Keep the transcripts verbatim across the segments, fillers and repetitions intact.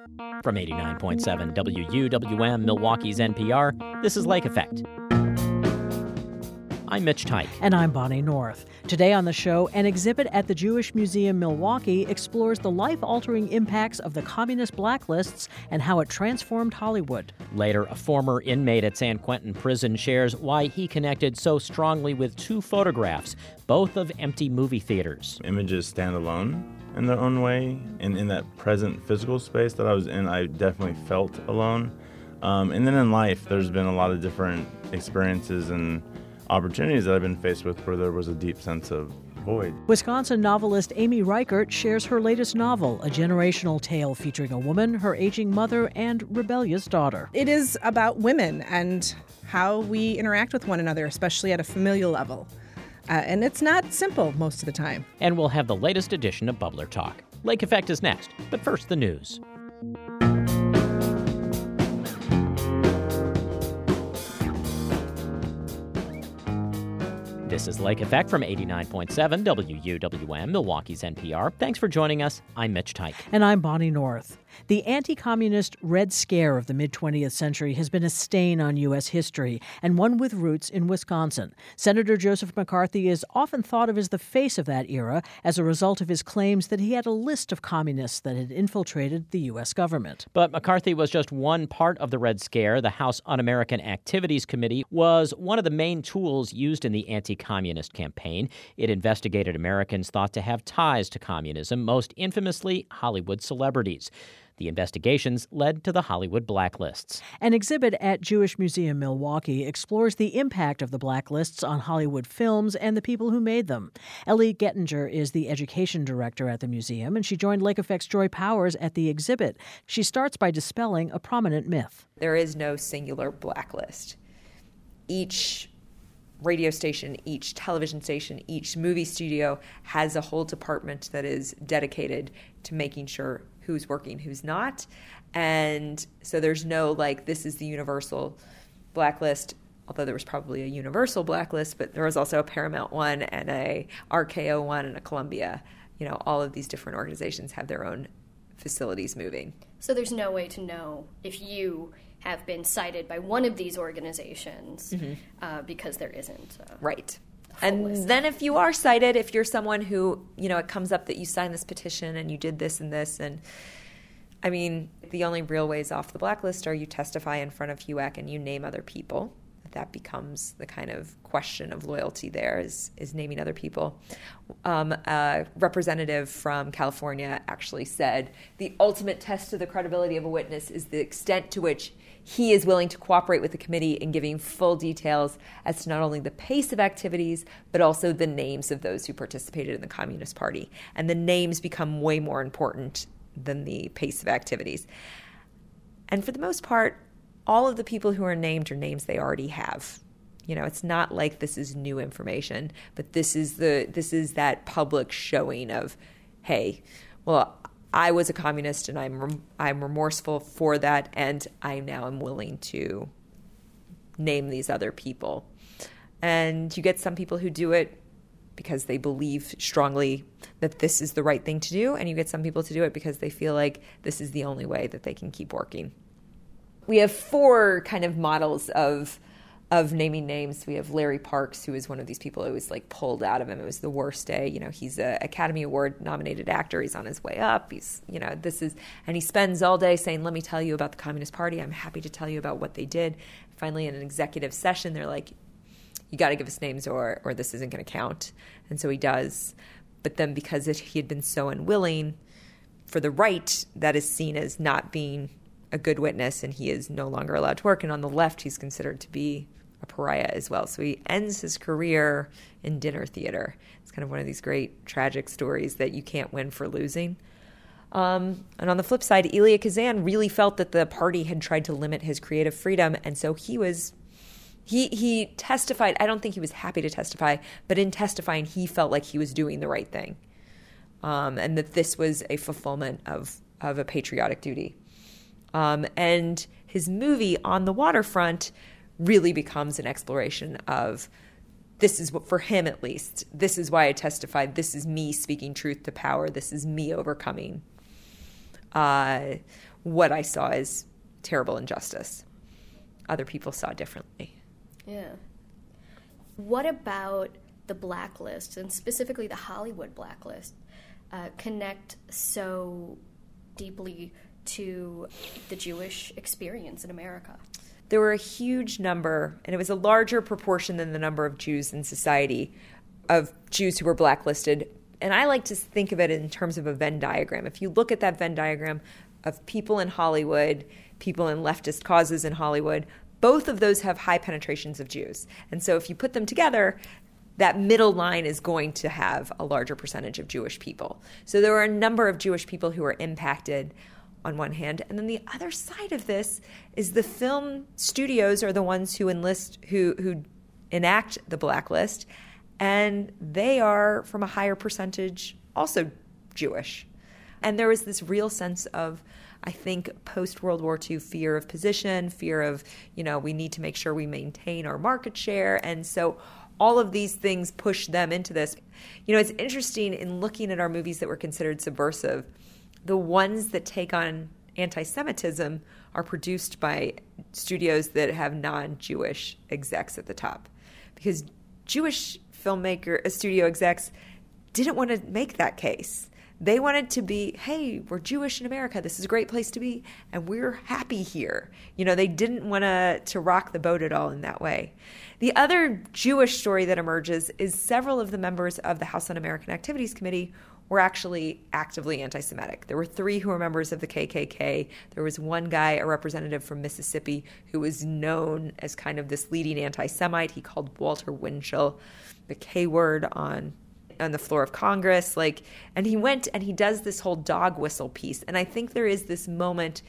From eighty-nine point seven W U W M, Milwaukee's N P R, this is Lake Effect. I'm Mitch Teich. And I'm Bonnie North. Today on the show, an exhibit at the Jewish Museum Milwaukee explores the life-altering impacts of the communist blacklists and how it transformed Hollywood. Later, a former inmate at San Quentin Prison shares why he connected so strongly with two photographs, both of empty movie theaters. Images stand alone in their own way, and in that present physical space that I was in, I definitely felt alone. Um, and then in life, there's been a lot of different experiences and opportunities that I've been faced with where there was a deep sense of void. Wisconsin novelist Amy Reichert shares her latest novel, a generational tale featuring a woman, her aging mother, and rebellious daughter. It is about women and how we interact with one another, especially at a familial level. Uh, and it's not simple most of the time. And we'll have the latest edition of Bubbler Talk. Lake Effect is next, but first the news. This is Lake Effect from eighty-nine point seven W U W M, Milwaukee's N P R. Thanks for joining us. I'm Mitch Teich. And I'm Bonnie North. The anti-communist Red Scare of the mid-twentieth century has been a stain on U S history, and one with roots in Wisconsin. Senator Joseph McCarthy is often thought of as the face of that era as a result of his claims that he had a list of communists that had infiltrated the U S government. But McCarthy was just one part of the Red Scare. The House Un-American Activities Committee was one of the main tools used in the anti-communist campaign. It investigated Americans thought to have ties to communism, most infamously Hollywood celebrities. The investigations led to the Hollywood blacklists. An exhibit at Jewish Museum Milwaukee explores the impact of the blacklists on Hollywood films and the people who made them. Ellie Gettinger is the education director at the museum, and she joined Lake Effect's Joy Powers at the exhibit. She starts by dispelling a prominent myth. There is no singular blacklist. Each radio station, each television station, each movie studio has a whole department that is dedicated to making sure who's working, who's not. And so there's no, like, this is the universal blacklist, although there was probably a universal blacklist, but there was also a Paramount one and a R K O one and a Columbia. You know, all of these different organizations have their own facilities moving. So there's no way to know if you have been cited by one of these organizations, mm-hmm. uh, because there isn't. Uh, right. And list. Then if you are cited, if you're someone who, you know, it comes up that you signed this petition and you did this and this, and I mean, the only real ways off the blacklist are you testify in front of H U A C and you name other people. That becomes the kind of question of loyalty there is, is naming other people. Um, a representative from California actually said the ultimate test of the credibility of a witness is the extent to which he is willing to cooperate with the committee in giving full details as to not only the pace of activities, but also the names of those who participated in the Communist Party. And the names become way more important than the pace of activities. And for the most part, all of the people who are named are names they already have. You know, it's not like this is new information, but this is the this is that public showing of, hey, well, I was a communist and I'm rem- I'm remorseful for that, and I now am willing to name these other people. And you get some people who do it because they believe strongly that this is the right thing to do, and you get some people to do it because they feel like this is the only way that they can keep working. We have four kind of models of of naming names. We have Larry Parks, who is one of these people who was like pulled out of him. It was the worst day. You know, he's an Academy Award nominated actor. He's on his way up. He's, you know, this is, and he spends all day saying, let me tell you about the Communist Party. I'm happy to tell you about what they did. Finally, in an executive session, they're like, you got to give us names or, or this isn't going to count. And so he does. But then because it, he had been so unwilling, for the right, that is seen as not being a good witness, and he is no longer allowed to work. And on the left, he's considered to be a pariah as well. So he ends his career in dinner theater. It's kind of one of these great tragic stories that you can't win for losing. Um, and on the flip side, Elia Kazan really felt that the party had tried to limit his creative freedom, and so he was he he testified. I don't think he was happy to testify, but in testifying, he felt like he was doing the right thing, um, and that this was a fulfillment of of a patriotic duty. Um, and his movie On the Waterfront really becomes an exploration of, this is what, for him at least, this is why I testified, this is me speaking truth to power, this is me overcoming uh, what I saw as terrible injustice. Other people saw differently. Yeah. What about the blacklist, and specifically the Hollywood blacklist, uh, connect so deeply to the Jewish experience in America? There were a huge number, and it was a larger proportion than the number of Jews in society, of Jews who were blacklisted. And I like to think of it in terms of a Venn diagram. If you look at that Venn diagram of people in Hollywood, people in leftist causes in Hollywood, both of those have high penetrations of Jews. And so if you put them together, that middle line is going to have a larger percentage of Jewish people. So there were a number of Jewish people who were impacted on one hand. And then the other side of this is the film studios are the ones who enlist, who, who enact the blacklist, and they are from a higher percentage also Jewish. And there was this real sense of, I think, post-World War Two fear of position, fear of, you know, we need to make sure we maintain our market share. And so all of these things push them into this. You know, it's interesting in looking at our movies that were considered subversive, the ones that take on anti-Semitism are produced by studios that have non-Jewish execs at the top. Because Jewish filmmaker, studio execs didn't want to make that case. They wanted to be, hey, we're Jewish in America. This is a great place to be, and we're happy here. You know, they didn't want to to rock the boat at all in that way. The other Jewish story that emerges is several of the members of the House Un-American Activities Committee were actually actively anti-Semitic. There were three who were members of the K K K. There was one guy, a representative from Mississippi, who was known as kind of this leading anti-Semite. He called Walter Winchell the K word on on the floor of Congress. Like, and he went and he does this whole dog whistle piece. And I think there is this moment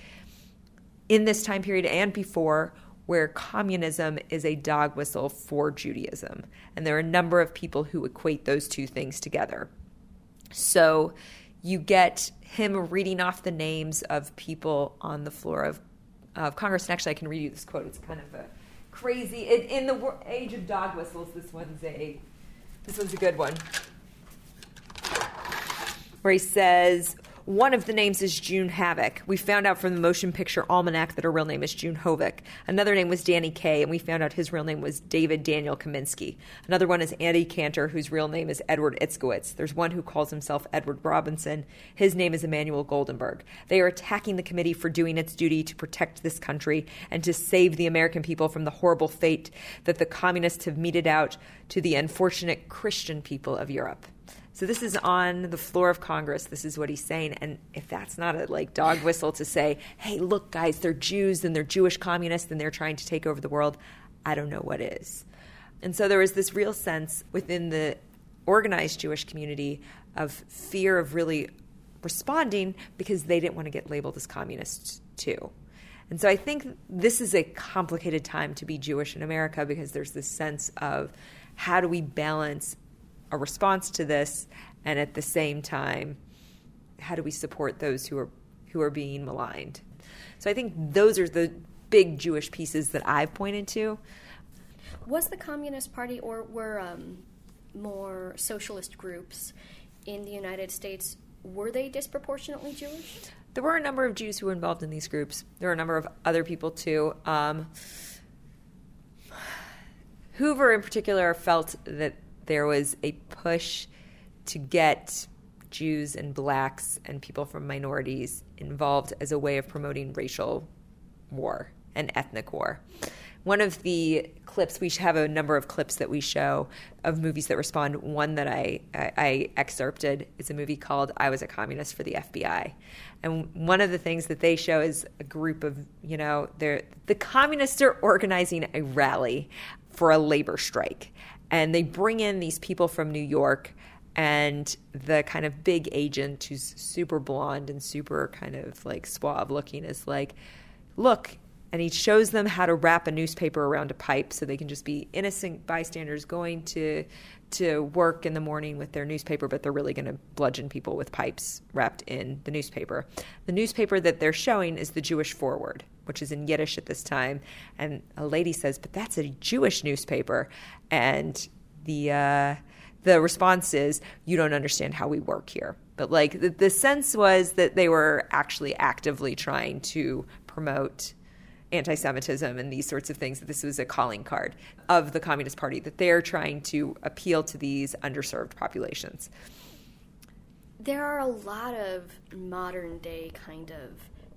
in this time period and before where communism is a dog whistle for Judaism. And there are a number of people who equate those two things together. So you get him reading off the names of people on the floor of, of Congress. And actually, I can read you this quote. It's kind of a crazy, in, in the age of dog whistles, this one's a, this one's a good one. Where he says, one of the names is June Havoc. We found out from the Motion Picture Almanac that her real name is June Hovick. Another name was Danny Kaye, and we found out his real name was David Daniel Kaminsky. Another one is Andy Cantor, whose real name is Edward Itzkowitz. There's one who calls himself Edward Robinson. His name is Emmanuel Goldenberg. They are attacking the committee for doing its duty to protect this country and to save the American people from the horrible fate that the communists have meted out to the unfortunate Christian people of Europe. So this is on the floor of Congress. This is what he's saying. And if that's not a like dog whistle to say, hey, look, guys, they're Jews and they're Jewish communists and they're trying to take over the world, I don't know what is. And so there was this real sense within the organized Jewish community of fear of really responding because they didn't want to get labeled as communists too. And so I think this is a complicated time to be Jewish in America because there's this sense of how do we balance a response to this, and at the same time, how do we support those who are who are being maligned? So I think those are the big Jewish pieces that I've pointed to. Was the Communist Party or were um, more socialist groups in the United States, were they disproportionately Jewish? There were a number of Jews who were involved in these groups. There were a number of other people too. Um, Hoover in particular felt that there was a push to get Jews and blacks and people from minorities involved as a way of promoting racial war and ethnic war. One of the clips, we have a number of clips that we show of movies that respond. One that I, I, I excerpted is a movie called I Was a Communist for the F B I. And one of the things that they show is a group of, you know, they're, the communists are organizing a rally for a labor strike. And they bring in these people from New York, and the kind of big agent who's super blonde and super kind of like suave looking is like, look, and he shows them how to wrap a newspaper around a pipe so they can just be innocent bystanders going to to work in the morning with their newspaper, but they're really going to bludgeon people with pipes wrapped in the newspaper. The newspaper that they're showing is the Jewish Forward, which is in Yiddish at this time. And a lady says, but that's a Jewish newspaper. And the uh, the response is, you don't understand how we work here. But like the, the sense was that they were actually actively trying to promote anti-Semitism and these sorts of things, that this was a calling card of the Communist Party, that they're trying to appeal to these underserved populations. There are a lot of modern day kind of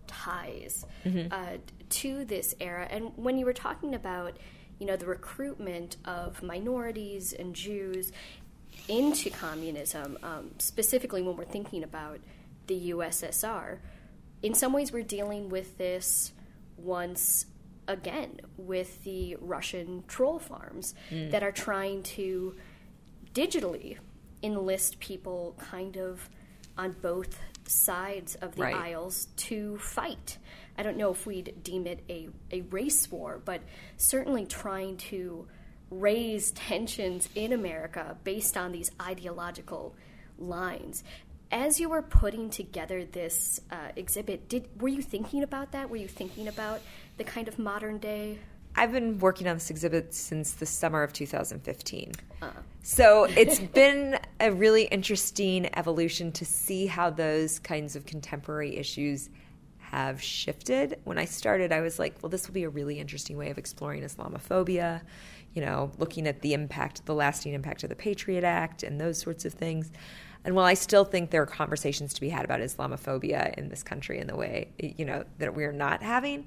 ties mm-hmm. uh, to this era. And when you were talking about, you know, the recruitment of minorities and Jews into communism, um, specifically when we're thinking about the U S S R, in some ways we're dealing with this once again with the Russian troll farms mm. that are trying to digitally enlist people kind of on both sides of the right. aisles to fight. I don't know if we'd deem it a, a race war, but certainly trying to raise tensions in America based on these ideological lines. As you were putting together this uh, exhibit, did were you thinking about that? Were you thinking about the kind of modern day? I've been working on this exhibit since the summer of two thousand fifteen. Uh. So it's been a really interesting evolution to see how those kinds of contemporary issues have shifted. When I started, I was like, well, this will be a really interesting way of exploring Islamophobia, you know, looking at the impact, the lasting impact of the Patriot Act and those sorts of things. And while I still think there are conversations to be had about Islamophobia in this country in the way, you know, that we're not having,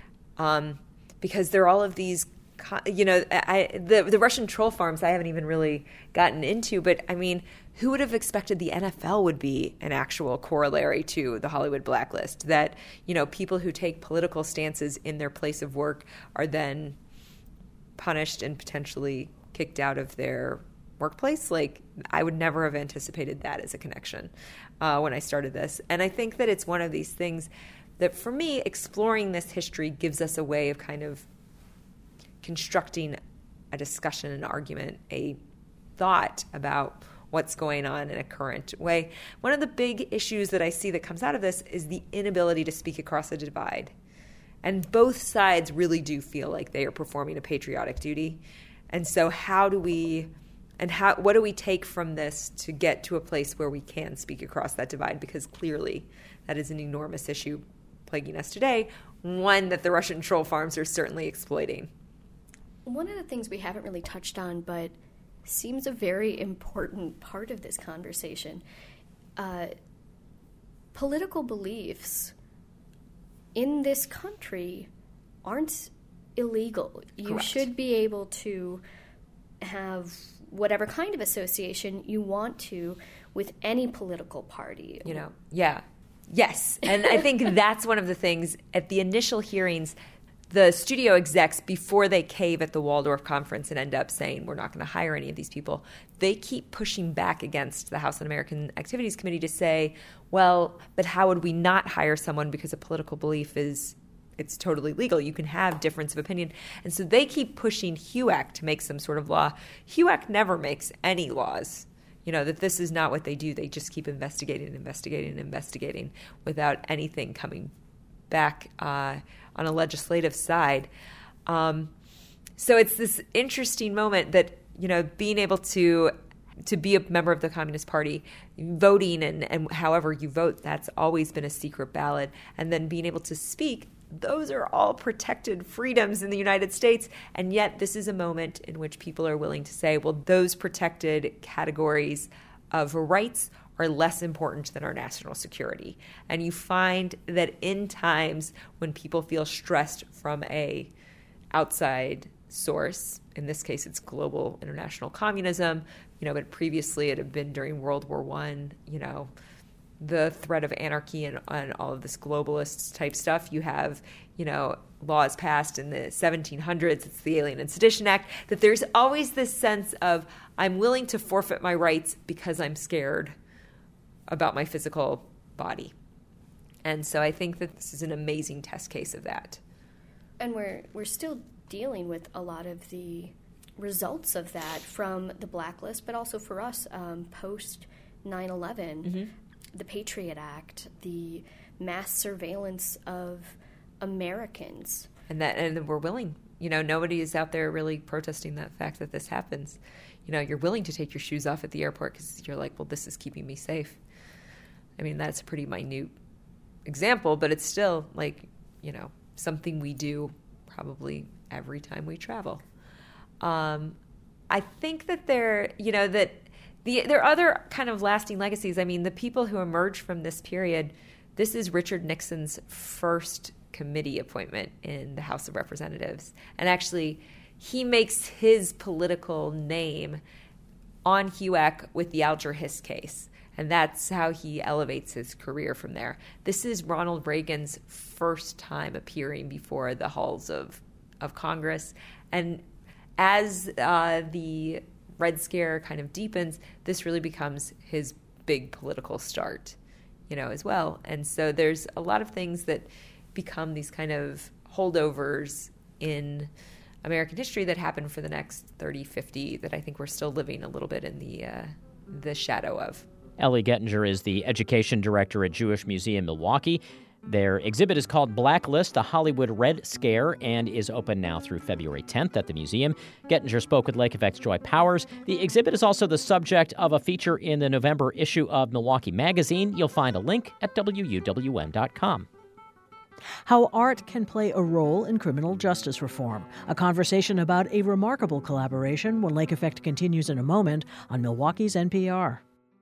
um, because there are all of these, you know, I, the the Russian troll farms I haven't even really gotten into, but I mean, who would have expected the N F L would be an actual corollary to the Hollywood blacklist? That, you know, people who take political stances in their place of work are then punished and potentially kicked out of their workplace. Like, I would never have anticipated that as a connection uh, when I started this. And I think that it's one of these things that, for me, exploring this history gives us a way of kind of constructing a discussion, an argument, a thought about what's going on in a current way. One of the big issues that I see that comes out of this is the inability to speak across a divide. And both sides really do feel like they are performing a patriotic duty. And so how do we... And how? What do we take from this to get to a place where we can speak across that divide? Because clearly that is an enormous issue plaguing us today, one that the Russian troll farms are certainly exploiting. One of the things we haven't really touched on, but seems a very important part of this conversation, uh, political beliefs in this country aren't illegal. You Correct. Should be able to have whatever kind of association you want to with any political party. You know, yeah. Yes. And I think that's one of the things at the initial hearings, the studio execs, before they cave at the Waldorf conference and end up saying, we're not going to hire any of these people, they keep pushing back against the House Un-American Activities Committee to say, well, but how would we not hire someone because a political belief is it's totally legal. You can have difference of opinion. And so they keep pushing HUAC to make some sort of law. HUAC never makes any laws. You know, that this is not what they do. They just keep investigating and investigating and investigating without anything coming back uh, on a legislative side. Um, so it's this interesting moment that, you know, being able to to be a member of the Communist Party, voting and, and however you vote, that's always been a secret ballot. And then being able to speak, those are all protected freedoms in the United States. And yet this is a moment in which people are willing to say, well, those protected categories of rights are less important than our national security. And you find that in times when people feel stressed from a outside source, in this case it's global international communism, you know, but previously it had been during World War One, you know, the threat of anarchy and, and all of this globalist type stuff. You have, you know, laws passed in the seventeen hundreds, it's the Alien and Sedition Act, that there's always this sense of I'm willing to forfeit my rights because I'm scared about my physical body. And so I think that this is an amazing test case of that. And we're we're still dealing with a lot of the results of that from the blacklist, but also for us, um, post nine eleven, mm-hmm. the Patriot Act, the mass surveillance of Americans. And that, and we're willing You know, nobody is out there really protesting that fact that this happens. You know, you're willing to take your shoes off at the airport because you're like, well, this is keeping me safe. I mean, that's a pretty minute example, but it's still like, you know, something we do probably every time we travel. Um, I think that there, you know, that the there are other kind of lasting legacies. I mean, the people who emerged from this period, this is Richard Nixon's first committee appointment in the House of Representatives. And actually, he makes his political name on H U A C with the Alger Hiss case. And that's how he elevates his career from there. This is Ronald Reagan's first time appearing before the halls of, of Congress. And as uh, the Red Scare kind of deepens, this really becomes his big political start, you know, as well. And so there's a lot of things that become these kind of holdovers in American history that happen for the next thirty, fifty that I think we're still living a little bit in the uh, the shadow of. Ellie Gettinger is the education director at Jewish Museum Milwaukee. Their exhibit is called Blacklist, a Hollywood Red Scare, and is open now through February tenth at the museum. Gettinger spoke with Lake Effect's Joy Powers. The exhibit is also the subject of a feature in the November issue of Milwaukee Magazine. You'll find a link at W U W M dot com. How art can play a role in criminal justice reform. A conversation about a remarkable collaboration when Lake Effect continues in a moment on Milwaukee's N P R.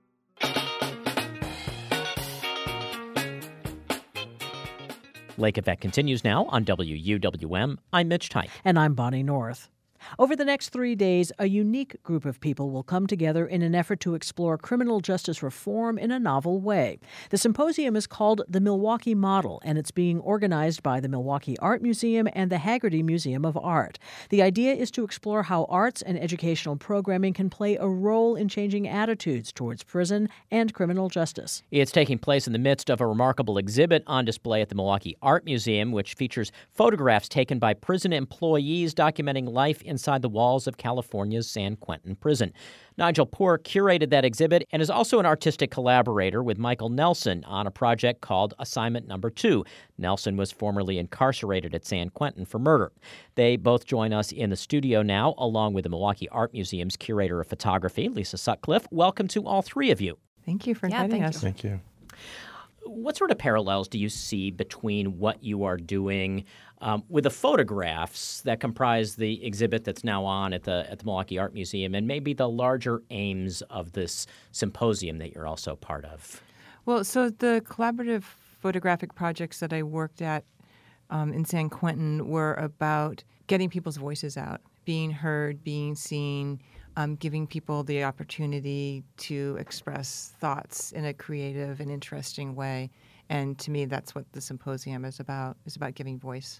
Lake Effect continues now on W U W M. I'm Mitch Teich. And I'm Bonnie North. Over the next three days, a unique group of people will come together in an effort to explore criminal justice reform in a novel way. The symposium is called The Milwaukee Model, and it's being organized by the Milwaukee Art Museum and the Haggerty Museum of Art. The idea is to explore how arts and educational programming can play a role in changing attitudes towards prison and criminal justice. It's taking place in the midst of a remarkable exhibit on display at the Milwaukee Art Museum, which features photographs taken by prison employees documenting life in inside the walls of California's San Quentin prison. Nigel Poor curated that exhibit and is also an artistic collaborator with Michael Nelson on a project called Assignment Number Two. Nelson was formerly incarcerated at San Quentin for murder. They both join us in the studio now, along with the Milwaukee Art Museum's curator of photography, Lisa Sutcliffe. Welcome to all three of you. Thank you for yeah, inviting thank us. You. Thank you. What sort of parallels do you see between what you are doing um, with the photographs that comprise the exhibit that's now on at the at the Milwaukee Art Museum and maybe the larger aims of this symposium that you're also part of? Well, so the collaborative photographic projects that I worked at um, in San Quentin were about getting people's voices out, being heard, being seen, Um, giving people the opportunity to express thoughts in a creative and interesting way. And to me, that's what the symposium is about, is about giving voice.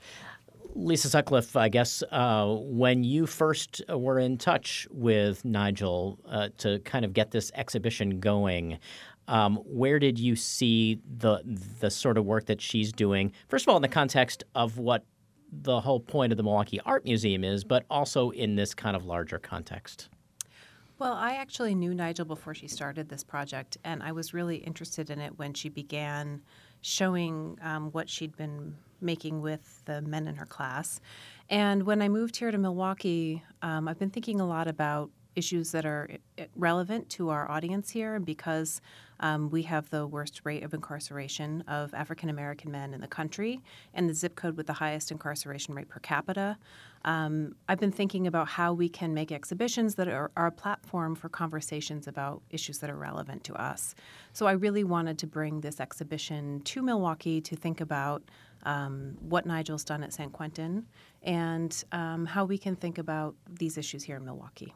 Lisa Sutcliffe, I guess uh, when you first were in touch with Nigel uh, to kind of get this exhibition going, um, where did you see the the sort of work that she's doing, first of all, in the context of what the whole point of the Milwaukee Art Museum is, but also in this kind of larger context? Well, I actually knew Nigel before she started this project, and I was really interested in it when she began showing um, what she'd been making with the men in her class. And when I moved here to Milwaukee, um, I've been thinking a lot about issues that are relevant to our audience here, and because um, we have the worst rate of incarceration of African American men in the country and the zip code with the highest incarceration rate per capita, um, I've been thinking about how we can make exhibitions that are, are a platform for conversations about issues that are relevant to us. So I really wanted to bring this exhibition to Milwaukee to think about um, what Nigel's done at San Quentin and um, how we can think about these issues here in Milwaukee.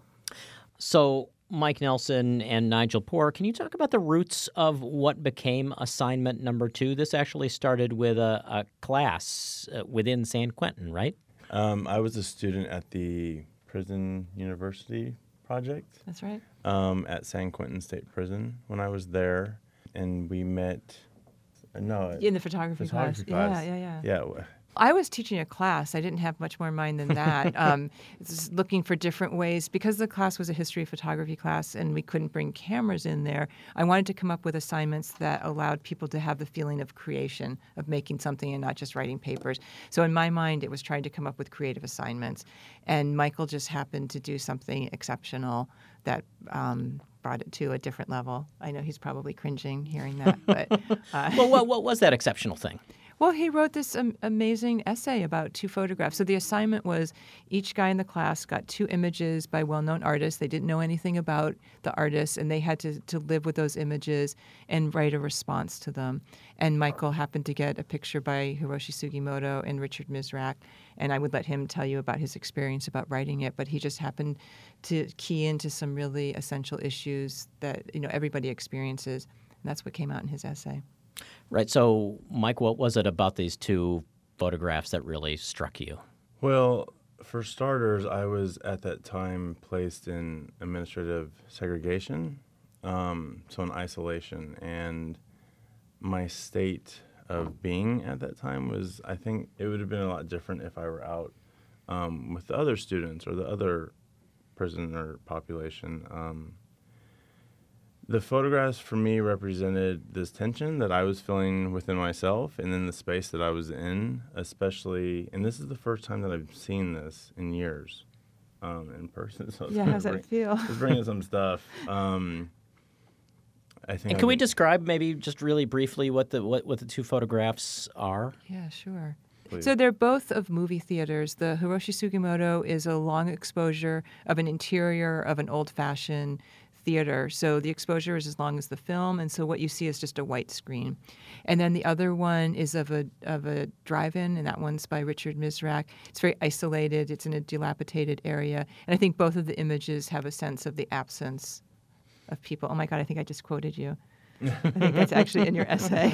So, Mike Nelson and Nigel Poor, can you talk about the roots of what became Assignment Number Two? This actually started with a, a class uh, within San Quentin, right? Um, I was a student at the Prison University project. That's right. Um, at San Quentin State Prison when I was there, and we met. No, In the photography, photography class. class. Yeah, yeah, yeah. Yeah, w- I was teaching a class. I didn't have much more in mind than that. um, just looking for different ways. Because the class was a history of photography class and we couldn't bring cameras in there, I wanted to come up with assignments that allowed people to have the feeling of creation, of making something and not just writing papers. So in my mind, it was trying to come up with creative assignments. And Michael just happened to do something exceptional that um, brought it to a different level. I know he's probably cringing hearing that. But uh, Well, what, what was that exceptional thing? Well, he wrote this um, amazing essay about two photographs. So the assignment was each guy in the class got two images by well-known artists. They didn't know anything about the artists, and they had to, to live with those images and write a response to them. And Michael happened to get a picture by Hiroshi Sugimoto and Richard Mizrak, and I would let him tell you about his experience about writing it, but he just happened to key into some really essential issues that, you know, everybody experiences, and that's what came out in his essay. Right. So, Mike, what was it about these two photographs that really struck you? Well, for starters, I was at that time placed in administrative segregation, um, so in isolation. And my state of being at that time was, I think it would have been a lot different if I were out um, with the other students or the other prisoner population. Um, The photographs for me represented this tension that I was feeling within myself and in the space that I was in, especially, and this is the first time that I've seen this in years um, in person. So Yeah, how's that feel? Just bringing some stuff. Um, I think. And can we describe maybe just really briefly what the what, what the two photographs are? Yeah, sure. Please. So they're both of movie theaters. The Hiroshi Sugimoto is a long exposure of an interior of an old-fashioned theater. So the exposure is as long as the film, and so what you see is just a white screen. And then the other one is of a of a drive-in, and that one's by Richard Mizrak. It's very isolated. It's in a dilapidated area. And I think both of the images have a sense of the absence of people. Oh my God, I think I just quoted you. I think that's actually in your essay.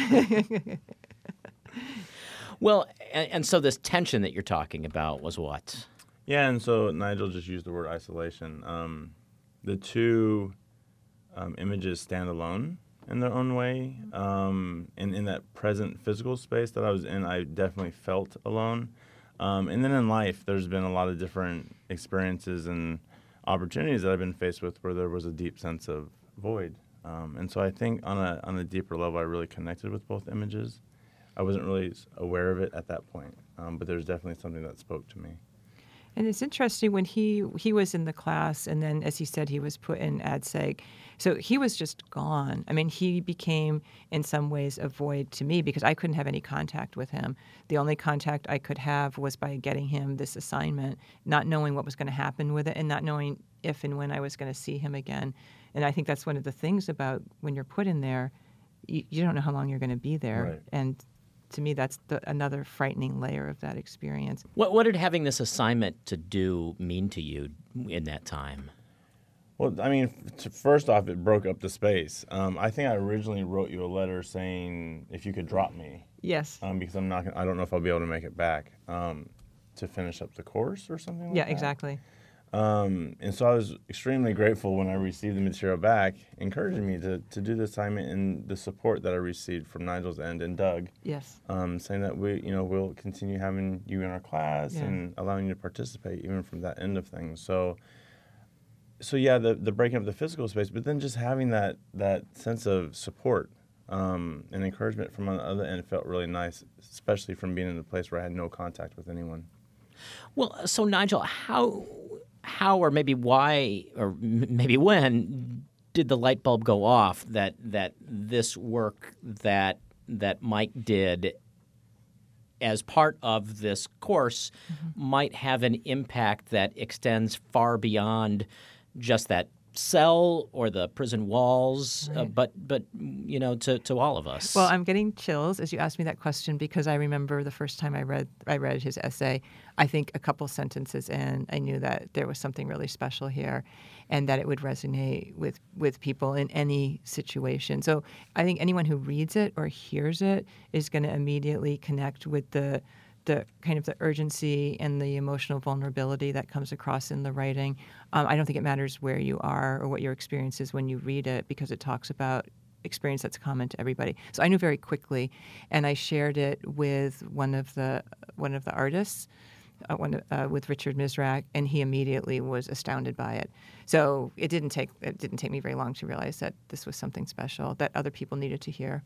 Well, and, and so this tension that you're talking about was what? Yeah, and so Nigel just used the word isolation. Um, The two um, images stand alone in their own way. Um, and in that present physical space that I was in, I definitely felt alone. Um, and then in life, there's been a lot of different experiences and opportunities that I've been faced with where there was a deep sense of void. Um, and so I think on a on a deeper level, I really connected with both images. I wasn't really aware of it at that point, um, but there's definitely something that spoke to me. And it's interesting when he he was in the class, and then, as he said, he was put in ad seg. So he was just gone. I mean, he became, in some ways, a void to me because I couldn't have any contact with him. The only contact I could have was by getting him this assignment, not knowing what was going to happen with it and not knowing if and when I was going to see him again. And I think that's one of the things about when you're put in there, you, you don't know how long you're going to be there. Right. And to me, that's the, another frightening layer of that experience. What, what did having this assignment to do mean to you in that time? Well, I mean, f- first off, it broke up the space. Um, I think I originally wrote you a letter saying if you could drop me. Yes. Um, because I'm not, gonna, I don't know if I'll be able to make it back um, to finish up the course or something like Yeah, that. exactly. Um, and so I was extremely grateful when I received the material back, encouraging me to, to do the assignment and the support that I received from Nigel's end and Doug. Yes. Um, saying that we, you know, we'll continue having you in our class Yeah. and allowing you to participate even from that end of things. So, so yeah, the the breaking up the physical space, but then just having that that sense of support um, and encouragement from on the other end felt really nice, especially from being in a place where I had no contact with anyone. Well, so Nigel, how, how, or maybe why, or m- maybe when did the light bulb go off that that this work that that Mike did as part of this course mm-hmm. might have an impact that extends far beyond just that cell or the prison walls, right. uh, but but you know, to, to all of us. Well, I'm getting chills as you asked me that question because I remember the first time I read I read his essay. I think a couple sentences in, I knew that there was something really special here, and that it would resonate with with people in any situation. So I think anyone who reads it or hears it is going to immediately connect with the the kind of the urgency and the emotional vulnerability that comes across in the writing. Um, I don't think it matters where you are or what your experience is when you read it because it talks about experience that's common to everybody. So I knew very quickly, and I shared it with one of the one of the artists, uh, one uh, with Richard Misrak, and he immediately was astounded by it. So it didn't take it didn't take me very long to realize that this was something special that other people needed to hear.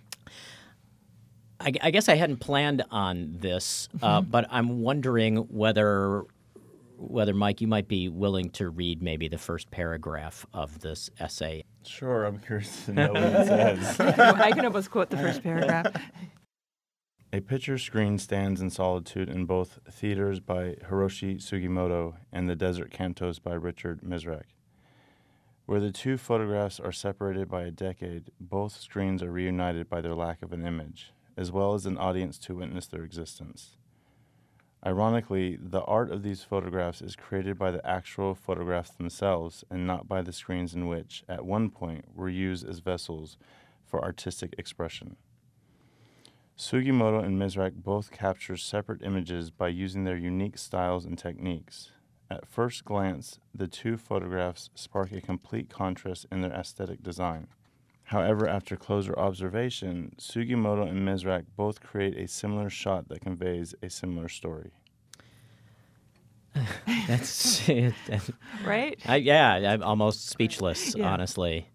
I, I guess I hadn't planned on this, uh, but I'm wondering whether, whether Mike, you might be willing to read maybe the first paragraph of this essay. Sure, I'm curious to know what it says. I can almost quote the first paragraph. A picture screen stands in solitude in both Theaters by Hiroshi Sugimoto and The Desert Cantos by Richard Misrak. Where the two photographs are separated by a decade, both screens are reunited by their lack of an image, as well as an audience to witness their existence. Ironically, the art of these photographs is created by the actual photographs themselves and not by the screens in which, at one point, were used as vessels for artistic expression. Sugimoto and Misrak both capture separate images by using their unique styles and techniques. At first glance, the two photographs spark a complete contrast in their aesthetic design. However, after closer observation, Sugimoto and Misrak both create a similar shot that conveys a similar story. That's it. Right? I, yeah, I'm almost speechless, Yeah. honestly.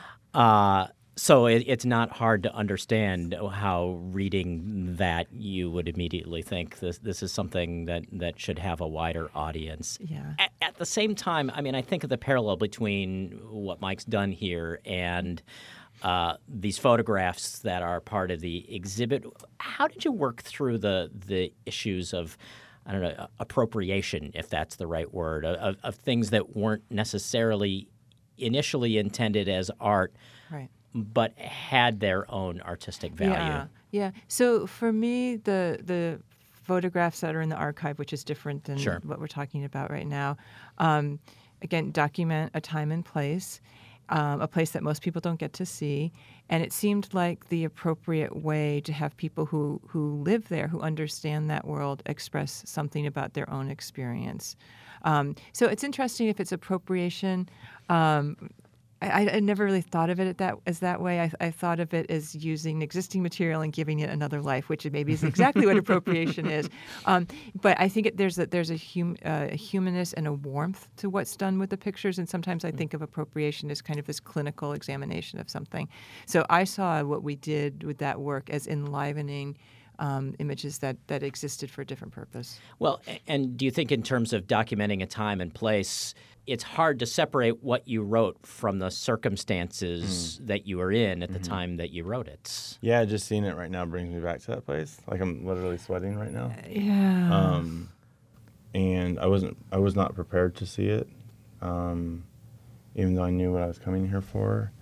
Uh, so it, it's not hard to understand how reading that you would immediately think this this is something that, that should have a wider audience. Yeah. At, at the same time, I mean, I think of the parallel between what Mike's done here and uh, these photographs that are part of the exhibit. How did you work through the the issues of, I don't know, appropriation, if that's the right word, of, of things that weren't necessarily initially intended as art, Right. but had their own artistic value? Yeah, yeah. So for me, the the photographs that are in the archive, which is different than Sure. what we're talking about right now, um, again, document a time and place, um, a place that most people don't get to see. And it seemed like the appropriate way to have people who, who live there, who understand that world, express something about their own experience. Um, so it's interesting if it's appropriation. Um, I, I never really thought of it that, as that way. I, I thought of it as using existing material and giving it another life, which maybe is exactly what appropriation is. Um, but I think it, there's a, there's a, hum, uh, a humanness and a warmth to what's done with the pictures, and sometimes I think of appropriation as kind of this clinical examination of something. So I saw what we did with that work as enlivening Um, images that, that existed for a different purpose. Well, a- and do you think in terms of documenting a time and place, it's hard to separate what you wrote from the circumstances mm. that you were in at mm-hmm. the time that you wrote it? Yeah, just seeing it right now brings me back to that place. Like I'm literally sweating right now. Uh, yeah. Um, and I wasn't, I was not prepared to see it, um, even though I knew what I was coming here for.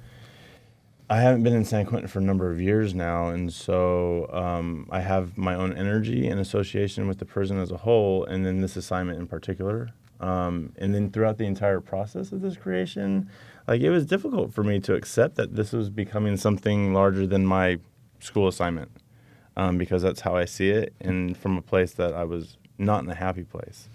I haven't been in San Quentin for a number of years now, and so um, I have my own energy and association with the prison as a whole, and then this assignment in particular. Um, and then throughout the entire process of this creation, like it was difficult for me to accept that this was becoming something larger than my school assignment, um, because that's how I see it, and from a place that I was not in a happy place.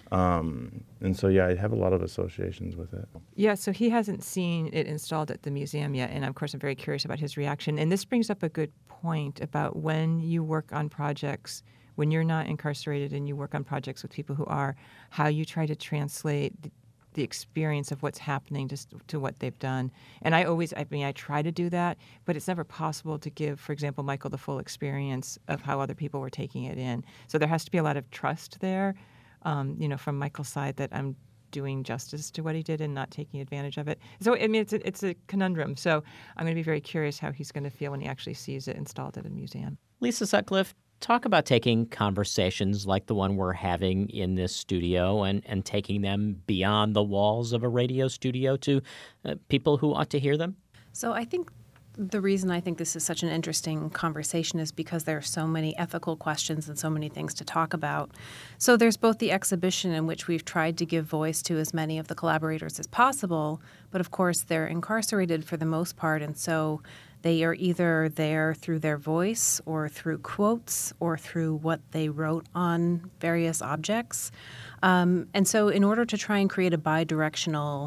Um, and so, yeah, I have a lot of associations with it. Yeah, so he hasn't seen it installed at the museum yet, and of course I'm very curious about his reaction. And this brings up a good point about when you work on projects, when you're not incarcerated and you work on projects with people who are, how you try to translate the, the experience of what's happening to, to what they've done. And I always, I mean, I try to do that, but it's never possible to give, for example, Michael the full experience of how other people were taking it in. So there has to be a lot of trust there. Um, you know, from Michael's side, that I'm doing justice to what he did and not taking advantage of it. So, I mean, it's a, it's a conundrum. So I'm going to be very curious how he's going to feel when he actually sees it installed at a museum. Lisa Sutcliffe, talk about taking conversations like the one we're having in this studio and, and taking them beyond the walls of a radio studio to uh, people who ought to hear them. So I think the reason I think this is such an interesting conversation is because there are so many ethical questions and so many things to talk about. So there's both the exhibition in which we've tried to give voice to as many of the collaborators as possible, but of course they're incarcerated for the most part, and so they are either there through their voice or through quotes or through what they wrote on various objects. Um, and so in order to try and create a bidirectional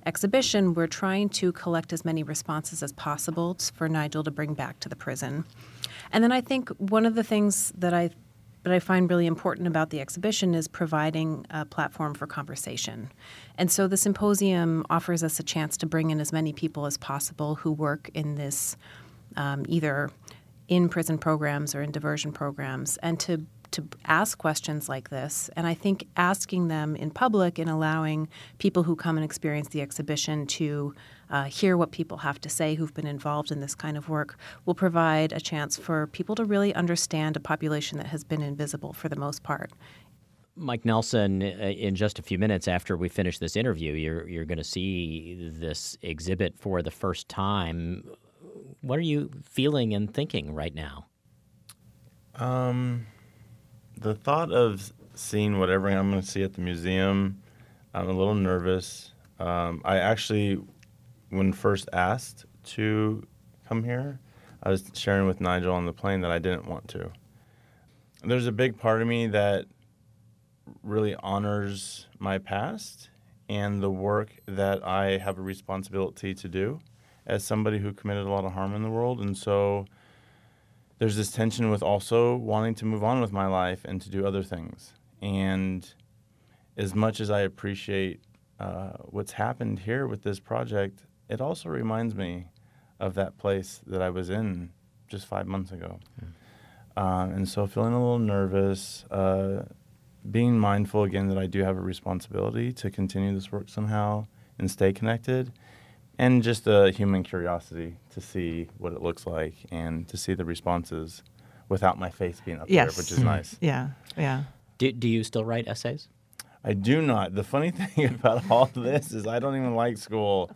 exhibition, we're trying to collect as many responses as possible for Nigel to bring back to the prison. And then I think one of the things that I that I find really important about the exhibition is providing a platform for conversation. And so the symposium offers us a chance to bring in as many people as possible who work in this, um, either in prison programs or in diversion programs, and to to ask questions like this. And I think asking them in public and allowing people who come and experience the exhibition to uh, hear what people have to say who've been involved in this kind of work will provide a chance for people to really understand a population that has been invisible for the most part. Mike Nelson, uh, in just a few minutes after we finish this interview, you're you're going to see this exhibit for the first time. What are you feeling and thinking right now? Um, the thought of seeing whatever I'm going to see at the museum, I'm a little nervous. Um, I actually, when first asked to come here, I was sharing with Nigel on the plane that I didn't want to. There's a big part of me that really honors my past and the work that I have a responsibility to do as somebody who committed a lot of harm in the world. And so there's this tension with also wanting to move on with my life and to do other things. And as much as I appreciate uh, what's happened here with this project, it also reminds me of that place that I was in just five months ago. Mm. Uh, and so feeling a little nervous, uh, being mindful again that I do have a responsibility to continue this work somehow and stay connected. And just a human curiosity to see what it looks like and to see the responses without my face being up yes. there, which is nice. Yeah, yeah. Do, do you still write essays? I do not. The funny thing about all this is I don't even like school.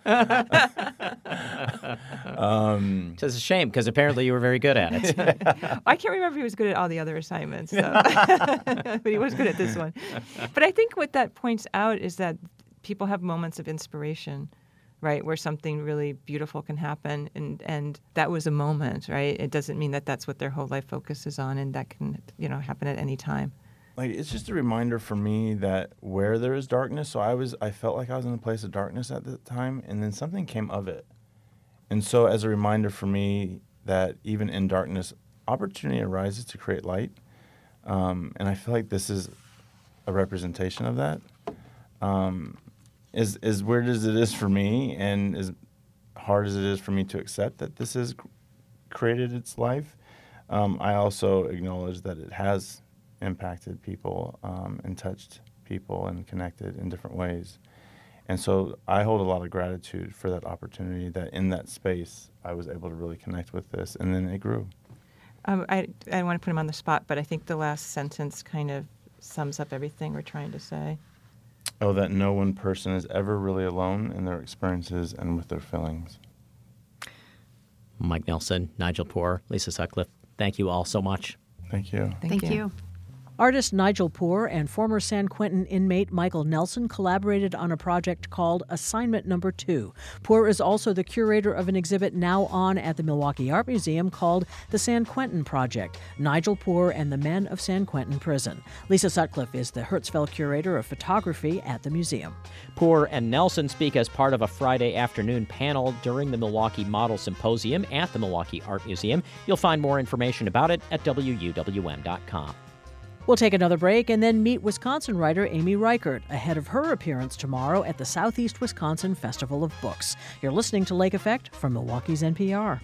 um, It's a shame because apparently you were very good at it. Yeah. I can't remember if he was good at all the other assignments, so. But he was good at this one. But I think what that points out is that people have moments of inspiration, right, where something really beautiful can happen, and, and that was a moment, right? It doesn't mean that that's what their whole life focuses on, and that can, you know, happen at any time. Like, it's just a reminder for me that where there is darkness, so I was, I felt like I was in a place of darkness at the time, and then something came of it. And so as a reminder for me that even in darkness, opportunity arises to create light, um, and I feel like this is a representation of that. Um, As, as weird as it is for me and as hard as it is for me to accept that this has created its life, um, I also acknowledge that it has impacted people um, and touched people and connected in different ways. And so I hold a lot of gratitude for that opportunity that in that space I was able to really connect with this, and then it grew. Um, I, I don't want to put him on the spot, but I think the last sentence kind of sums up everything we're trying to say. Oh, that no one person is ever really alone in their experiences and with their feelings. Mike Nelson, Nigel Poor, Lisa Sutcliffe, thank you all so much. Thank you. Thank, Thank you. you. Artist Nigel Poor and former San Quentin inmate Michael Nelson collaborated on a project called Assignment Number Two. Poor is also the curator of an exhibit now on at the Milwaukee Art Museum called The San Quentin Project, Nigel Poor and the Men of San Quentin Prison. Lisa Sutcliffe is the Hertzfeld Curator of Photography at the museum. Poor and Nelson speak as part of a Friday afternoon panel during the Milwaukee Model Symposium at the Milwaukee Art Museum. You'll find more information about it at W U W M dot com. We'll take another break and then meet Wisconsin writer Amy Reichert ahead of her appearance tomorrow at the Southeast Wisconsin Festival of Books. You're listening to Lake Effect from Milwaukee's N P R.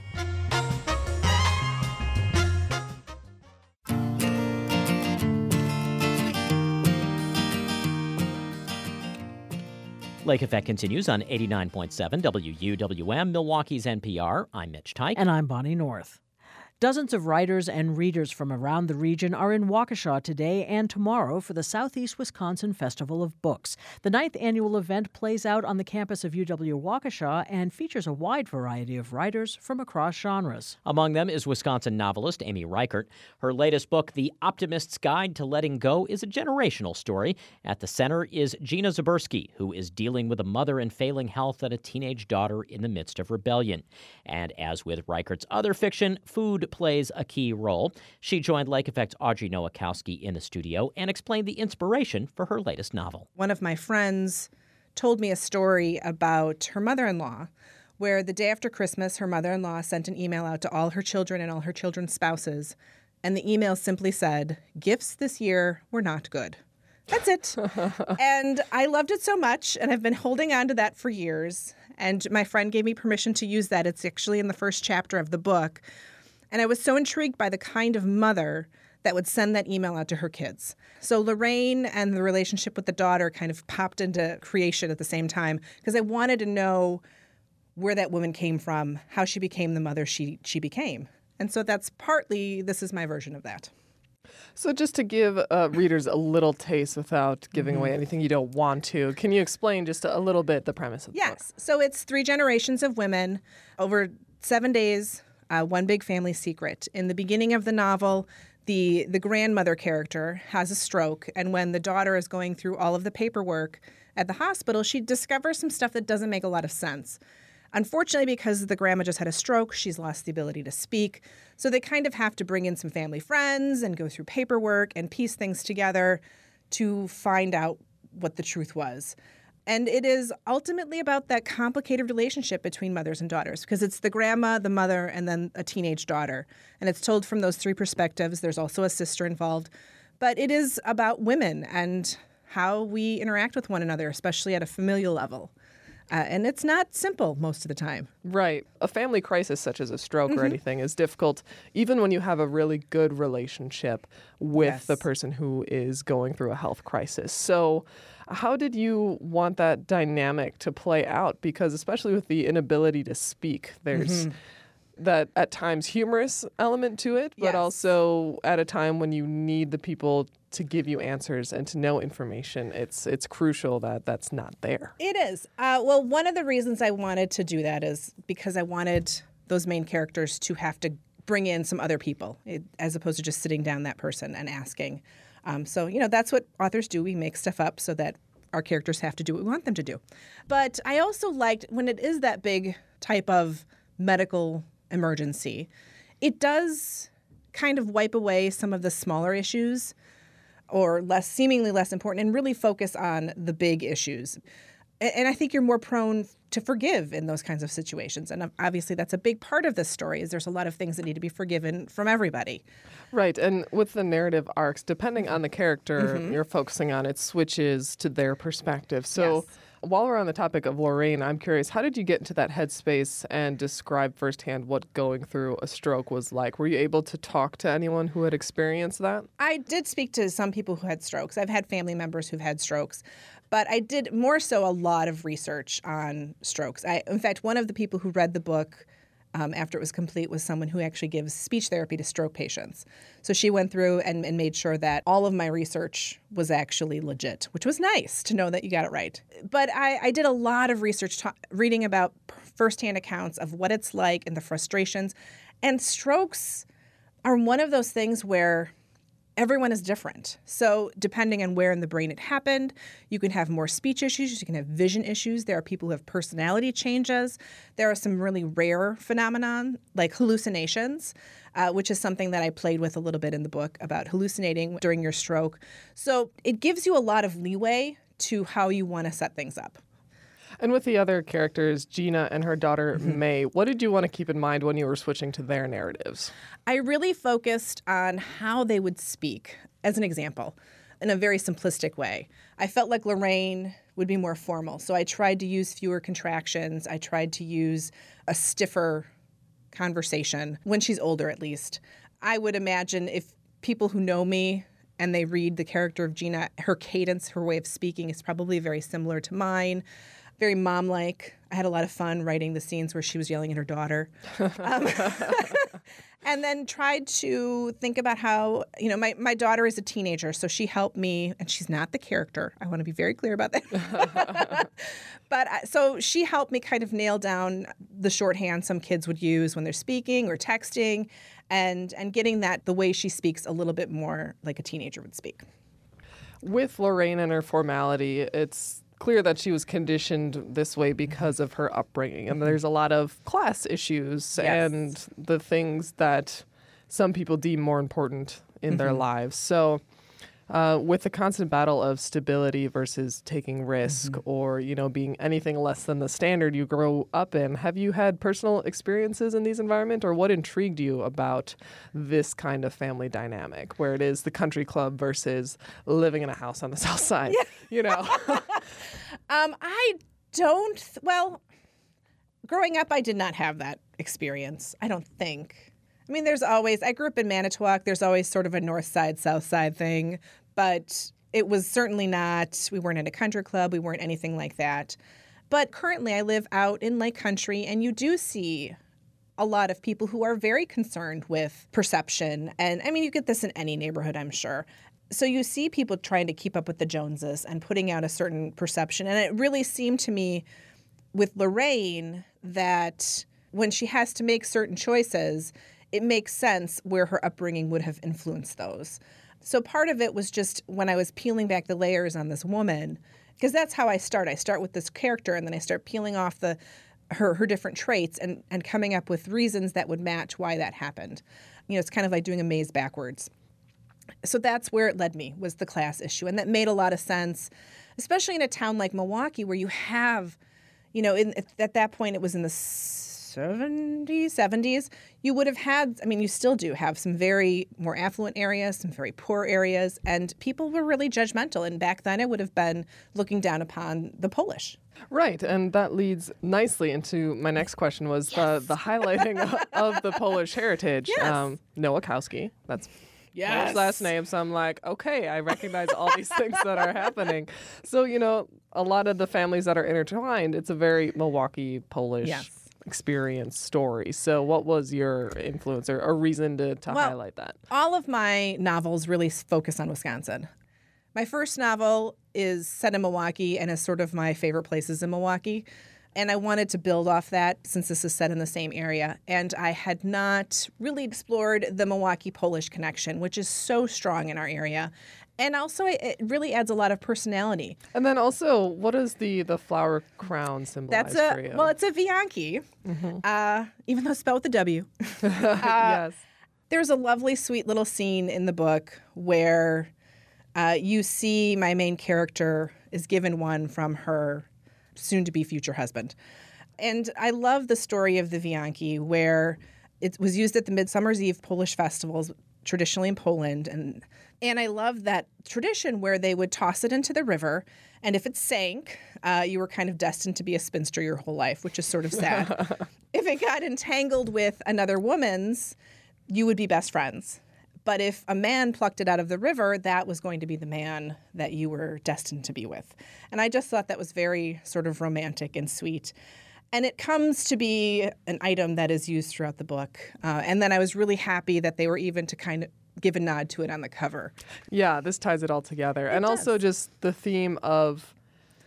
Lake Effect continues on eighty-nine point seven W U W M, Milwaukee's N P R. I'm Mitch Teich. And I'm Bonnie North. Dozens of writers and readers from around the region are in Waukesha today and tomorrow for the Southeast Wisconsin Festival of Books. The ninth annual event plays out on the campus of U W-Waukesha and features a wide variety of writers from across genres. Among them is Wisconsin novelist Amy Reichert. Her latest book, The Optimist's Guide to Letting Go, is a generational story. At the center is Gina Zabursky, who is dealing with a mother in failing health and a teenage daughter in the midst of rebellion. And as with Reichert's other fiction, food plays a key role. She joined Lake Effect's Audrey Nowakowski in the studio and explained the inspiration for her latest novel. One of my friends told me a story about her mother-in-law, where the day after Christmas, her mother-in-law sent an email out to all her children and all her children's spouses. And the email simply said, "Gifts this year were not good." That's it. And I loved it so much, and I've been holding on to that for years. And my friend gave me permission to use that. It's actually in the first chapter of the book. And I was so intrigued by the kind of mother that would send that email out to her kids. So Lorraine and the relationship with the daughter kind of popped into creation at the same time, because I wanted to know where that woman came from, how she became the mother she she became. And so that's partly, this is my version of that. So just to give uh, readers a little taste without giving mm-hmm. away anything you don't want to, can you explain just a little bit the premise of the yes. book? Yes. So it's three generations of women over seven days, uh, one big family secret. In the beginning of the novel, the, the grandmother character has a stroke, and when the daughter is going through all of the paperwork at the hospital, she discovers some stuff that doesn't make a lot of sense. Unfortunately, because the grandma just had a stroke, she's lost the ability to speak. So they kind of have to bring in some family friends and go through paperwork and piece things together to find out what the truth was. And it is ultimately about that complicated relationship between mothers and daughters, because it's the grandma, the mother, and then a teenage daughter. And it's told from those three perspectives. There's also a sister involved. But it is about women and how we interact with one another, especially at a familial level. Uh, and it's not simple most of the time. Right. A family crisis such as a stroke mm-hmm. or anything is difficult, even when you have a really good relationship with yes. the person who is going through a health crisis. So how did you want that dynamic to play out? Because especially with the inability to speak, there's mm-hmm. that at times humorous element to it, but yes. also at a time when you need the people to give you answers and to know information, it's it's crucial that that's not there. It is. Uh, well, one of the reasons I wanted to do that is because I wanted those main characters to have to bring in some other people, it, as opposed to just sitting down that person and asking. Um, so, you know, that's what authors do. We make stuff up so that our characters have to do what we want them to do. But I also liked when it is that big type of medical emergency, it does kind of wipe away some of the smaller issues or less seemingly less important and really focus on the big issues. And I think you're more prone to forgive in those kinds of situations. And obviously that's a big part of this story is there's a lot of things that need to be forgiven from everybody. Right. And with the narrative arcs, depending on the character mm-hmm. you're focusing on, it switches to their perspective. So yes. while we're on the topic of Lorraine, I'm curious, how did you get into that headspace and describe firsthand what going through a stroke was like? Were you able to talk to anyone who had experienced that? I did speak to some people who had strokes. I've had family members who've had strokes. But I did more so a lot of research on strokes. I, in fact, one of the people who read the book um, after it was complete was someone who actually gives speech therapy to stroke patients. So she went through and, and made sure that all of my research was actually legit, which was nice to know that you got it right. But I, I did a lot of research ta- reading about firsthand accounts of what it's like and the frustrations. And strokes are one of those things where everyone is different. So depending on where in the brain it happened, you can have more speech issues, you can have vision issues. There are people who have personality changes. There are some really rare phenomenon like hallucinations, uh, which is something that I played with a little bit in the book about hallucinating during your stroke. So it gives you a lot of leeway to how you want to set things up. And with the other characters, Gina and her daughter, mm-hmm. May, what did you want to keep in mind when you were switching to their narratives? I really focused on how they would speak, as an example, in a very simplistic way. I felt like Lorraine would be more formal, so I tried to use fewer contractions. I tried to use a stiffer conversation, when she's older at least. I would imagine if people who know me and they read the character of Gina, her cadence, her way of speaking is probably very similar to mine. Very mom-like. I had a lot of fun writing the scenes where she was yelling at her daughter. Um, and then tried to think about how, you know, my, my daughter is a teenager, so she helped me, and she's not the character. I want to be very clear about that. But uh, so she helped me kind of nail down the shorthand some kids would use when they're speaking or texting, and, and getting that the way she speaks a little bit more like a teenager would speak. With Lorraine and her formality, it's clear that she was conditioned this way because of her upbringing. And there's a lot of class issues yes. and the things that some people deem more important in mm-hmm. their lives. So Uh, with the constant battle of stability versus taking risk mm-hmm. or, you know, being anything less than the standard you grow up in, have you had personal experiences in these environments, or what intrigued you about this kind of family dynamic where it is the country club versus living in a house on the south side, yeah. you know? um, I don't, th- well, growing up, I did not have that experience, I don't think. I mean, there's always, I grew up in Manitowoc, there's always sort of a north side, south side thing, but it was certainly not, we weren't in a country club, we weren't anything like that. But currently I live out in Lake Country, and you do see a lot of people who are very concerned with perception. And I mean, you get this in any neighborhood, I'm sure. So you see people trying to keep up with the Joneses and putting out a certain perception. And it really seemed to me with Lorraine that when she has to make certain choices, it makes sense where her upbringing would have influenced those. So part of it was just when I was peeling back the layers on this woman, because that's how I start. I start with this character, and then I start peeling off the her her different traits and, and coming up with reasons that would match why that happened. You know, it's kind of like doing a maze backwards. So that's where it led me, was the class issue. And that made a lot of sense, especially in a town like Milwaukee where you have, you know, in, at that point it was in the seventies, seventies, you would have had, I mean, you still do have some very more affluent areas, some very poor areas, and people were really judgmental. And back then it would have been looking down upon the Polish. Right, and that leads nicely into my next question was yes. the, the highlighting of the Polish heritage. Yes. Um, Nowakowski, that's yes. his last name, so I'm like, okay, I recognize all these things that are happening. So, you know, a lot of the families that are intertwined, it's a very Milwaukee Polish yes. experience story. So what was your influence or, or reason to, to well, highlight that? All of my novels really focus on Wisconsin. My first novel is set in Milwaukee and is sort of my favorite places in Milwaukee. And I wanted to build off that since this is set in the same area. And I had not really explored the Milwaukee-Polish connection, which is so strong in our area. And also, it really adds a lot of personality. And then also, what does the, the flower crown symbolize That's a, for you? Well, it's a Vianki, mm-hmm. uh, even though it's spelled with a W. uh, yes. There's a lovely, sweet little scene in the book where uh, you see my main character is given one from her soon-to-be future husband. And I love the story of the Vianki, where it was used at the Midsummer's Eve Polish festivals, traditionally in Poland. And and I love that tradition where they would toss it into the river, and if it sank, uh, you were kind of destined to be a spinster your whole life, which is sort of sad. If it got entangled with another woman's, you would be best friends. But if a man plucked it out of the river, that was going to be the man that you were destined to be with. And I just thought that was very sort of romantic and sweet. And it comes to be an item that is used throughout the book. Uh, and then I was really happy that they were even to kind of give a nod to it on the cover. Yeah, this ties it all together. It and does. Also just the theme of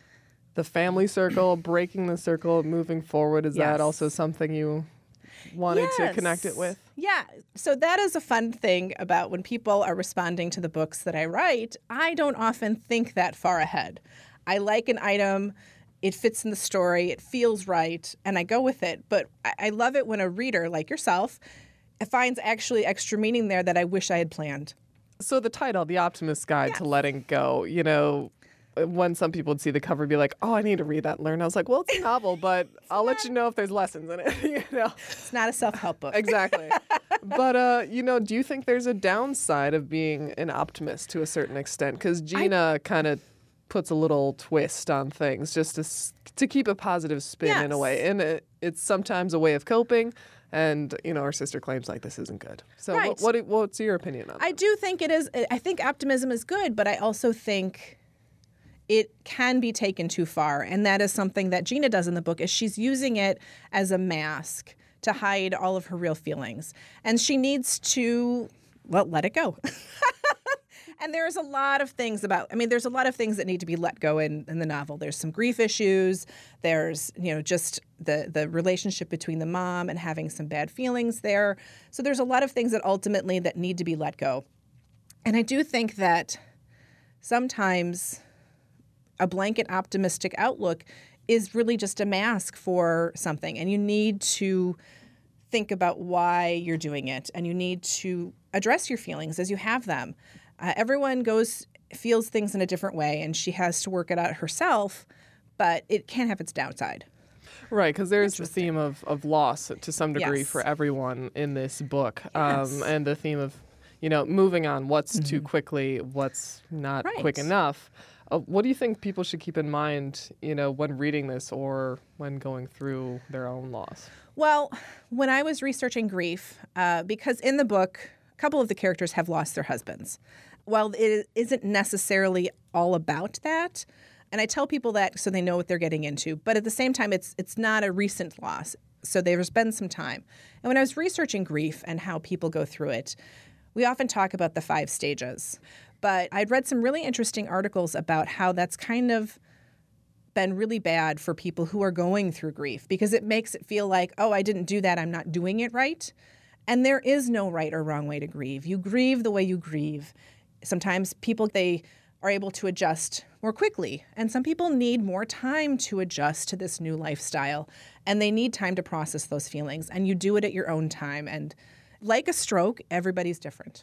the family circle, breaking the circle, moving forward. Is yes. that also something you wanted yes. to connect it with? Yeah. So that is a fun thing about when people are responding to the books that I write. I don't often think that far ahead. I like an item. It fits in the story, it feels right, and I go with it. But I, I love it when a reader, like yourself, finds actually extra meaning there that I wish I had planned. So the title, The Optimist's Guide yes. to Letting Go, you know, when some people would see the cover and be like, oh, I need to read that and learn. I was like, well, it's a novel, but I'll let you know if there's lessons in it. you know, It's not a self-help book. Exactly. But, uh, you know, do you think there's a downside of being an optimist to a certain extent? Because Gina kind of puts a little twist on things just to to keep a positive spin yes. in a way. And it, it's sometimes a way of coping. And, you know, our sister claims like this isn't good. So right. what, what what's your opinion on that? I do think it is. I think optimism is good, but I also think it can be taken too far. And that is something that Gina does in the book, is she's using it as a mask to hide all of her real feelings. And she needs to, well, let it go. And there's a lot of things about, I mean, there's a lot of things that need to be let go in, in the novel. There's some grief issues. There's, you know, just the, the relationship between the mom and having some bad feelings there. So there's a lot of things that ultimately that need to be let go. And I do think that sometimes a blanket optimistic outlook is really just a mask for something. And you need to think about why you're doing it. And you need to address your feelings as you have them. Uh, everyone goes, feels things in a different way, and she has to work it out herself, but it can have its downside. Right, because there's the theme of, of loss to some degree Yes. for everyone in this book. Yes. Um, and the theme of, you know, moving on, what's Mm-hmm. too quickly, what's not Right. quick enough. Uh, what do you think people should keep in mind, you know, when reading this or when going through their own loss? Well, when I was researching grief, uh, because in the book, a couple of the characters have lost their husbands. While it isn't necessarily all about that, and I tell people that so they know what they're getting into, but at the same time, it's it's not a recent loss, so there's been some time. And when I was researching grief and how people go through it, we often talk about the five stages. But I'd read some really interesting articles about how that's kind of been really bad for people who are going through grief because it makes it feel like, oh, I didn't do that, I'm not doing it right. And there is no right or wrong way to grieve. You grieve the way you grieve. Sometimes people, they are able to adjust more quickly. And some people need more time to adjust to this new lifestyle. And they need time to process those feelings. And you do it at your own time. And like a stroke, everybody's different.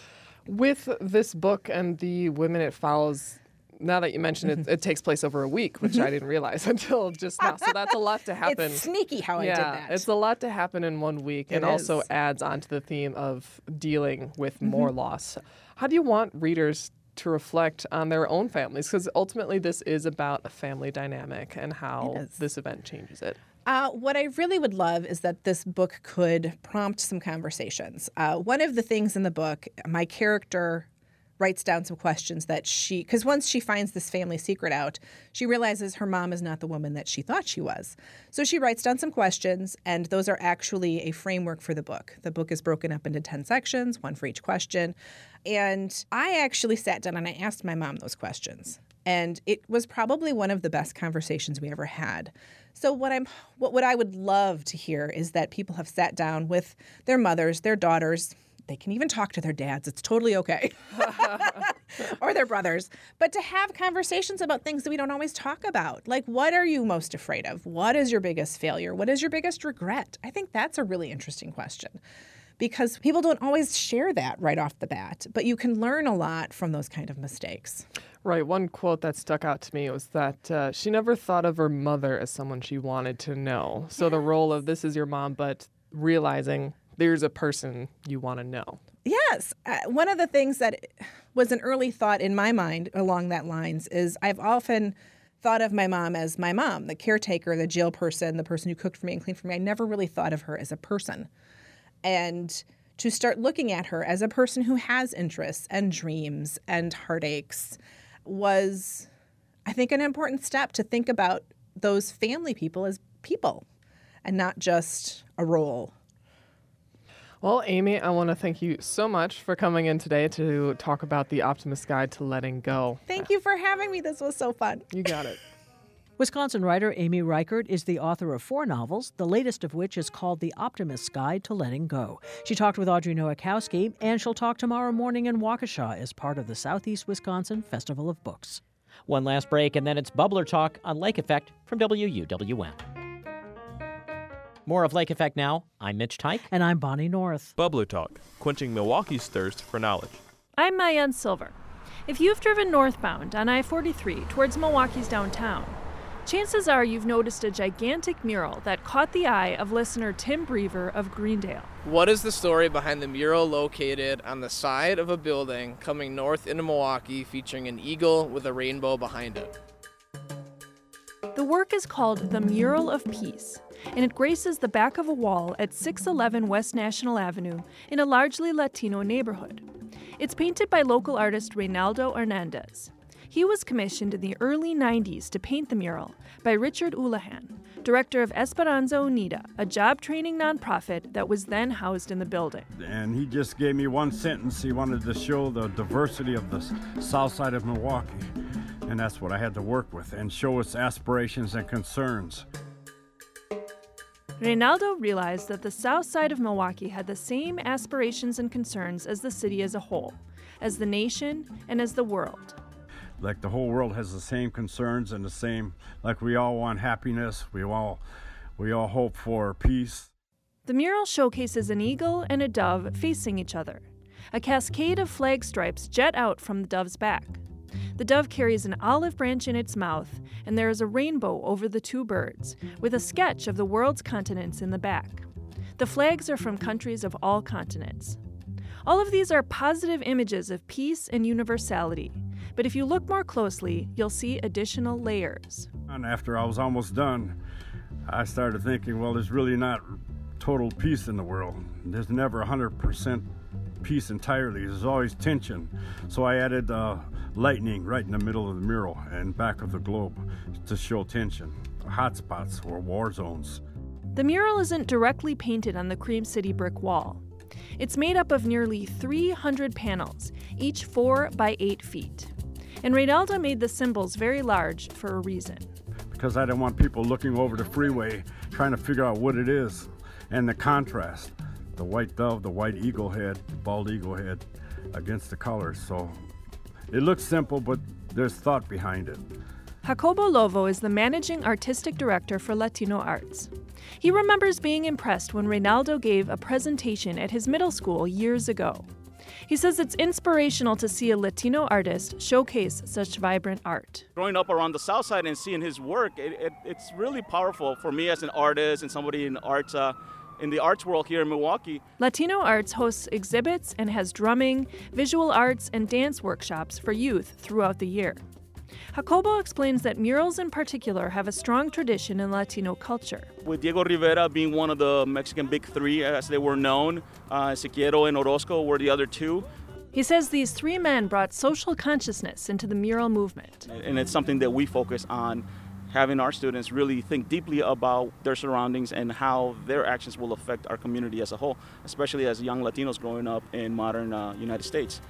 With this book and the women it follows, now that you mentioned it, it takes place over a week, which I didn't realize until just now. So that's a lot to happen. It's sneaky how yeah, I did that. It's a lot to happen in one week, It and also is. adds onto the theme of dealing with more loss. How do you want readers to reflect on their own families? Because ultimately this is about a family dynamic and how It is. this event changes it. Uh, what I really would love is that this book could prompt some conversations. Uh, one of the things in the book, my character writes down some questions that she, because once she finds this family secret out, she realizes her mom is not the woman that she thought she was. So she writes down some questions, and those are actually a framework for the book. The book is broken up into ten sections, one for each question. And I actually sat down and I asked my mom those questions. And it was probably one of the best conversations we ever had. So what I'm what, what I would love to hear is that people have sat down with their mothers, their daughters. They can even talk to their dads. It's totally okay. Or their brothers. But to have conversations about things that we don't always talk about. Like, what are you most afraid of? What is your biggest failure? What is your biggest regret? I think that's a really interesting question. Because people don't always share that right off the bat. But you can learn a lot from those kind of mistakes. Right. One quote that stuck out to me was that uh, she never thought of her mother as someone she wanted to know. So yes. The role of this is your mom, but realizing there's a person you want to know. Yes. Uh, one of the things that was an early thought in my mind along that lines is I've often thought of my mom as my mom, the caretaker, the jail person, the person who cooked for me and cleaned for me. I never really thought of her as a person. And to start looking at her as a person who has interests and dreams and heartaches was, I think, an important step to think about those family people as people and not just a role. Well, Amy, I want to thank you so much for coming in today to talk about The Optimist's Guide to Letting Go. Thank you for having me. This was so fun. You got it. Wisconsin writer Amy Reichert is the author of four novels, the latest of which is called The Optimist's Guide to Letting Go. She talked with Audrey Nowakowski, and she'll talk tomorrow morning in Waukesha as part of the Southeast Wisconsin Festival of Books. One last break, and then it's Bubbler Talk on Lake Effect from W U W M. More of Lake Effect now. I'm Mitch Tyke. And I'm Bonnie North. Bubbler Talk, quenching Milwaukee's thirst for knowledge. I'm Mayan Silver. If you've driven northbound on I forty-three towards Milwaukee's downtown, chances are you've noticed a gigantic mural that caught the eye of listener Tim Brever of Greendale. What is the story behind the mural located on the side of a building coming north into Milwaukee featuring an eagle with a rainbow behind it? The work is called The Mural of Peace, and it graces the back of a wall at six eleven West National Avenue in a largely Latino neighborhood. It's painted by local artist Reynaldo Hernandez. He was commissioned in the early nineties to paint the mural by Richard Ulahan, director of Esperanza Unida, a job training nonprofit that was then housed in the building. And he just gave me one sentence. He wanted to show the diversity of the south side of Milwaukee. And that's what I had to work with, and show its aspirations and concerns. Reynaldo realized that the south side of Milwaukee had the same aspirations and concerns as the city as a whole, as the nation, and as the world. Like the whole world has the same concerns and the same, like we all want happiness, we all, we all hope for peace. The mural showcases an eagle and a dove facing each other. A cascade of flag stripes jet out from the dove's back. The dove carries an olive branch in its mouth, and there is a rainbow over the two birds, with a sketch of the world's continents in the back. The flags are from countries of all continents. All of these are positive images of peace and universality, but if you look more closely, you'll see additional layers. And after I was almost done, I started thinking, well, there's really not total peace in the world. There's never one hundred percent peace entirely. There's always tension. So I added uh, lightning right in the middle of the mural and back of the globe to show tension, hot spots or war zones. The mural isn't directly painted on the Cream City brick wall. It's made up of nearly three hundred panels, each four by eight feet. And Reynaldo made the symbols very large for a reason. Because I didn't want people looking over the freeway trying to figure out what it is, and the contrast. The white dove, the white eagle head, the bald eagle head against the colors. So it looks simple, but there's thought behind it. Jacobo Lovo is the managing artistic director for Latino Arts. He remembers being impressed when Reynaldo gave a presentation at his middle school years ago. He says it's inspirational to see a Latino artist showcase such vibrant art. Growing up around the South Side and seeing his work, it, it, it's really powerful for me as an artist and somebody in arts, uh, in the arts world here in Milwaukee. Latino Arts hosts exhibits and has drumming, visual arts, and dance workshops for youth throughout the year. Jacobo explains that murals in particular have a strong tradition in Latino culture. With Diego Rivera being one of the Mexican big three, as they were known, uh, Siqueiro and Orozco were the other two. He says these three men brought social consciousness into the mural movement. And it's something that we focus on, having our students really think deeply about their surroundings and how their actions will affect our community as a whole, especially as young Latinos growing up in modern uh, United States.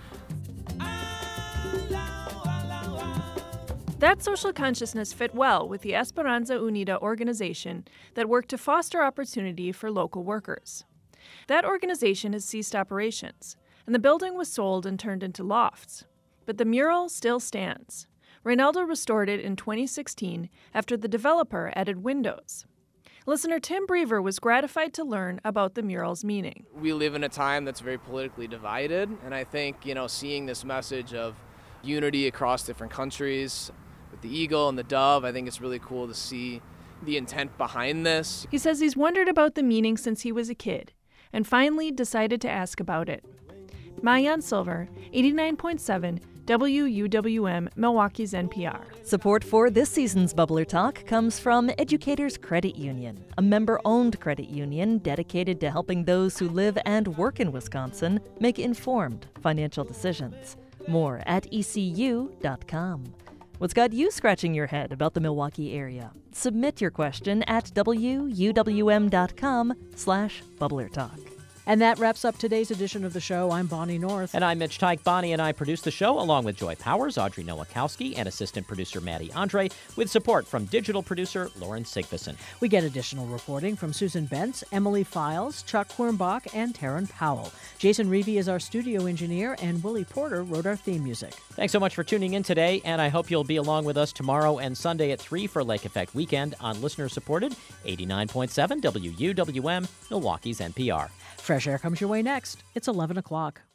That social consciousness fit well with the Esperanza Unida organization that worked to foster opportunity for local workers. That organization has ceased operations, and the building was sold and turned into lofts. But the mural still stands. Reynaldo restored it in twenty sixteen after the developer added windows. Listener Tim Brever was gratified to learn about the mural's meaning. We live in a time that's very politically divided, and I think, you know, seeing this message of unity across different countries, with the eagle and the dove, I think it's really cool to see the intent behind this. He says he's wondered about the meaning since he was a kid, and finally decided to ask about it. Maayan Silver, eighty-nine point seven W U W M, Milwaukee's N P R. Support for this season's Bubbler Talk comes from Educators Credit Union, a member-owned credit union dedicated to helping those who live and work in Wisconsin make informed financial decisions. More at E C U dot com. What's got you scratching your head about the Milwaukee area? Submit your question at W U W M dot com slash Bubbler Talk. And that wraps up today's edition of the show. I'm Bonnie North. And I'm Mitch Teich. Bonnie and I produce the show along with Joy Powers, Audrey Nowakowski, and assistant producer Maddie Andre, with support from digital producer Lauren Sigvason. We get additional reporting from Susan Bentz, Emily Files, Chuck Quirnbach, and Taryn Powell. Jason Reevy is our studio engineer, and Willie Porter wrote our theme music. Thanks so much for tuning in today, and I hope you'll be along with us tomorrow and Sunday at three for Lake Effect Weekend on listener-supported eighty-nine point seven W U W M, Milwaukee's N P R. Fresh Air comes your way next. It's eleven o'clock.